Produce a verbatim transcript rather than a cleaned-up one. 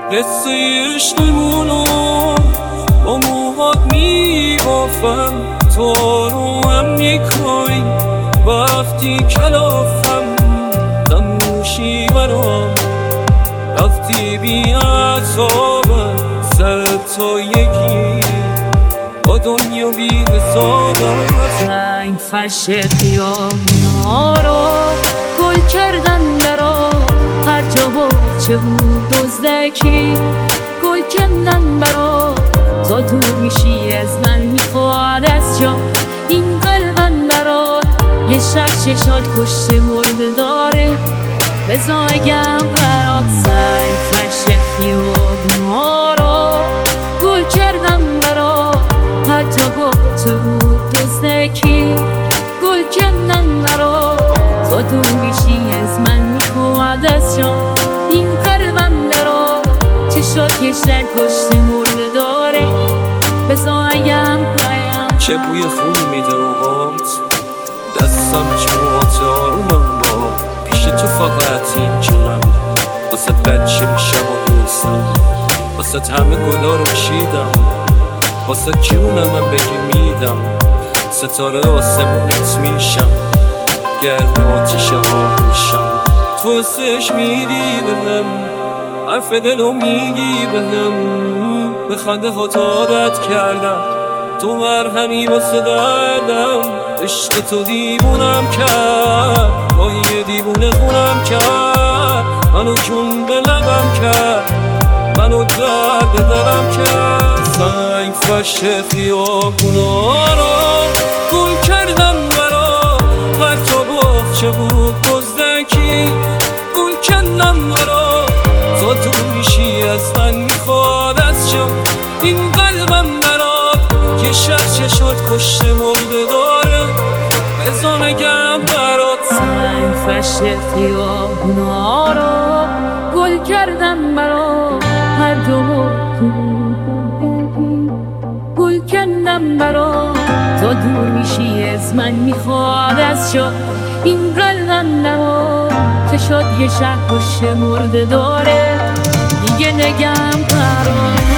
قصه عشقمونو با موهات میبافم، تو رو هم میکنی وقتی کلافم، نموشی برام وقتی بی عذابم، سر تو یکی با دنیا بی حسابم. زنگ فرش خیابونا رو گل کردن برا، هر جا باچه بود دزدکی گل کندن برا. تو دور میشی از من، میخواد از جا این قلبم برات. یه شب چشات کشته مرده داره، بزاگم برات. زنگ فرش خیابونا رو گل کردن برا، هر جا باچه بود دزدکی گل کندن برا. تو دور میشی از من، میخواد از جا این قلبم برا. چشات یه شب کشته مرده داره، بزاگم برایم. چه بوی خون میده روهات، دستم جمعات آرومم با پیش تو فقط اینجورم. واسه بچه میشم و دوستم، واسه همه گلا رو چیدم، واسه جونم من بگی میدم. ستاره آسمونت میشم، گرم آتیشه ها میشم. تو حسش میدی بهم، حرف دلو میگی بهم. به خنده ها عادت کردم، تو مرهمی واسه دردم. عشق تو دیوونم کرد، با یه دیوونه خونم کرد. منو جون به لبم کرد، منو درد دلم کرد. زنگ فرش خیابونا رو گل کردم برا، هر جا باغچه بود دزدکی گل کندم برا. تو دور میشی از من، میخواد از جا این قلبم برات. یه شب چشات کشته مرده داره، بزا نگم برات. زنگ فرش خیابونا رو گل کردم برا، هر جا گل کندم برا. تو دور میشی از من، میخواد از جا این قلبم برا. چشات یه شب کشته مرده داره، دیگه نگم برات.